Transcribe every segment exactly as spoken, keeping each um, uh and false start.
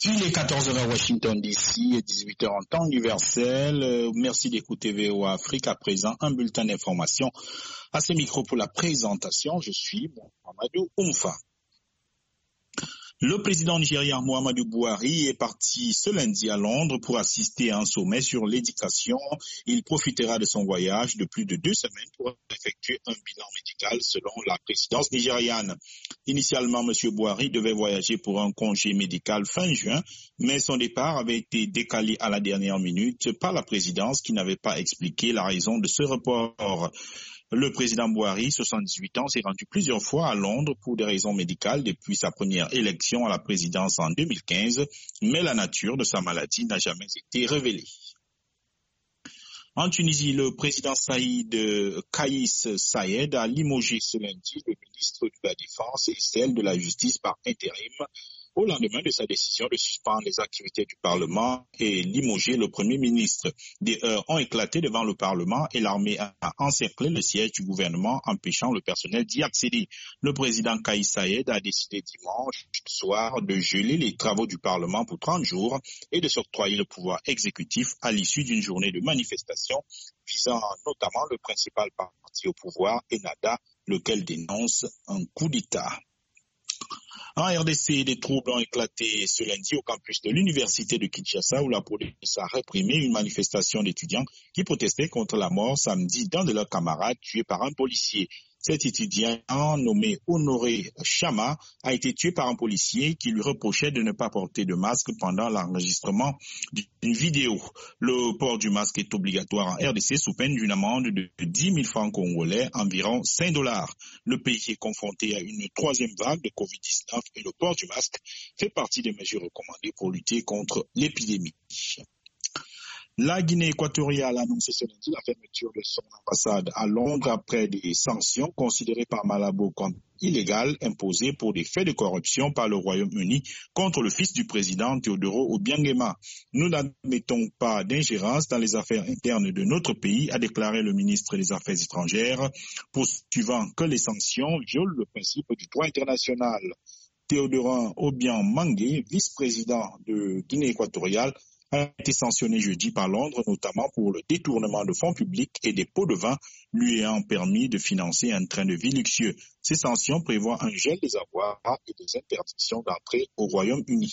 Il est quatorze heures à Washington D C et dix-huit heures en temps universel. Euh, merci d'écouter V O A Afrique. À présent, un bulletin d'information à ce micro pour la présentation. Je suis Mohamedou Oumfa. Le président nigérien Muhammadu Buhari est parti ce lundi à Londres pour assister à un sommet sur l'éducation. Il profitera de son voyage de plus de deux semaines pour effectuer un bilan médical selon la présidence nigériane. Initialement, M. Buhari devait voyager pour un congé médical fin juin, mais son départ avait été décalé à la dernière minute par la présidence qui n'avait pas expliqué la raison de ce report. Le président Buhari, soixante-dix-huit ans, s'est rendu plusieurs fois à Londres pour des raisons médicales depuis sa première élection à la présidence en deux mille quinze, mais la nature de sa maladie n'a jamais été révélée. En Tunisie, le président Saïd Kaïs Saïed a limogé ce lundi le ministre de la Défense et celle de la Justice par intérim au lendemain de sa décision de suspendre les activités du Parlement et limoger le Premier ministre. Des heurts ont éclaté devant le Parlement et l'armée a encerclé le siège du gouvernement, empêchant le personnel d'y accéder. Le président Kaïs Saïed a décidé dimanche soir de geler les travaux du Parlement pour trente jours et de s'octroyer le pouvoir exécutif à l'issue d'une journée de manifestation visant notamment le principal parti au pouvoir, Ennahda, lequel dénonce un coup d'État. En R D C, des troubles ont éclaté ce lundi au campus de l'université de Kinshasa où la police a réprimé une manifestation d'étudiants qui protestaient contre la mort samedi d'un de leurs camarades tué par un policier. Cet étudiant, nommé Honoré Chama, a été tué par un policier qui lui reprochait de ne pas porter de masque pendant l'enregistrement d'une vidéo. Le port du masque est obligatoire en R D C sous peine d'une amende de dix mille francs congolais, environ cinq dollars. Le pays est confronté à une troisième vague de covid dix-neuf et le port du masque fait partie des mesures recommandées pour lutter contre l'épidémie. La Guinée équatoriale a annoncé ce lundi la fermeture de son ambassade à Londres après des sanctions considérées par Malabo comme illégales imposées pour des faits de corruption par le Royaume-Uni contre le fils du président Teodoro Obiangema. Nous n'admettons pas d'ingérence dans les affaires internes de notre pays, a déclaré le ministre des Affaires étrangères, poursuivant que les sanctions violent le principe du droit international. Théodorin Obiang Mangué, vice-président de Guinée équatoriale, a été sanctionné jeudi par Londres, notamment pour le détournement de fonds publics et des pots de vin lui ayant permis de financer un train de vie luxueux. Ces sanctions prévoient un gel des avoirs et des interdictions d'entrée au Royaume-Uni.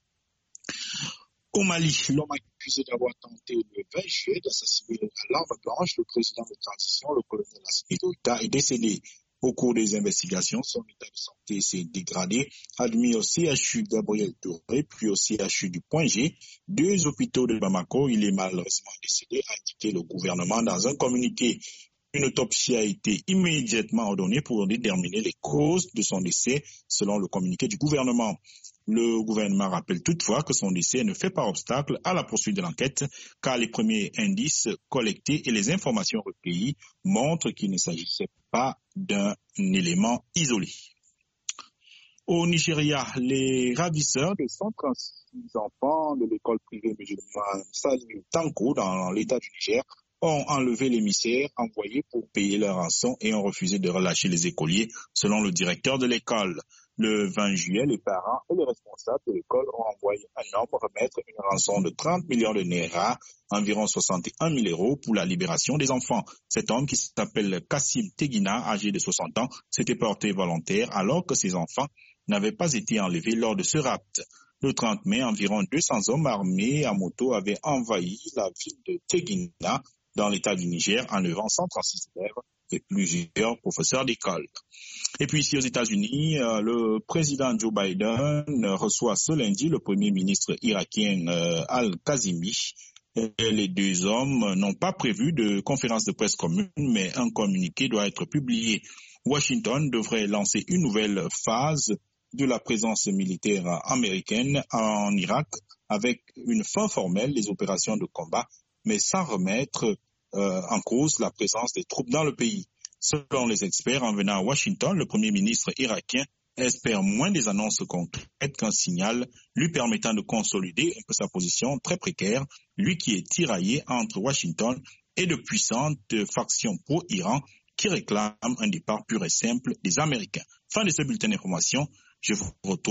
Au Mali, l'homme accusé d'avoir tenté le vingt juillet d'assassiner à l'arme blanche le président de transition, le colonel Assimi Goïta, est décédé. Au cours des investigations, son état de santé s'est dégradé, admis au C H U Gabriel Touré, puis au C H U du Point G, deux hôpitaux de Bamako. Il est malheureusement décédé, a indiqué le gouvernement dans un communiqué. Une autopsie a été immédiatement ordonnée pour déterminer les causes de son décès, selon le communiqué du gouvernement. Le gouvernement rappelle toutefois que son décès ne fait pas obstacle à la poursuite de l'enquête, car les premiers indices collectés et les informations recueillies montrent qu'il ne s'agissait pas d'un élément isolé. Au Nigeria, les ravisseurs de cent trente-six enfants de l'école privée musulmane Saliu Tanko dans l'État du Niger ont enlevé l'émissaire envoyé pour payer leur rançon et ont refusé de relâcher les écoliers, selon le directeur de l'école. Le vingt juillet, les parents et les responsables de l'école ont envoyé un homme remettre une rançon de trente millions de naira, environ soixante et un mille euros, pour la libération des enfants. Cet homme, qui s'appelle Kassim Tegina, âgé de soixante ans, s'était porté volontaire alors que ses enfants n'avaient pas été enlevés lors de ce rapt. Le trente mai, environ deux cents hommes armés à moto avaient envahi la ville de Tegina, dans l'état du Niger, enlevant cent trente-six élèves et plusieurs professeurs d'école. Et puis ici aux États-Unis, euh, le président Joe Biden reçoit ce lundi le premier ministre irakien euh, Al-Kazimi. Les deux hommes n'ont pas prévu de conférence de presse commune, mais un communiqué doit être publié. Washington devrait lancer une nouvelle phase de la présence militaire américaine en Irak avec une fin formelle des opérations de combat, mais sans remettre euh, en cause la présence des troupes dans le pays. Selon les experts, en venant à Washington, le premier ministre irakien espère moins des annonces concrètes qu'un signal lui permettant de consolider un peu sa position très précaire, lui qui est tiraillé entre Washington et de puissantes factions pro-Iran qui réclament un départ pur et simple des Américains. Fin de ce bulletin d'information, je vous retrouve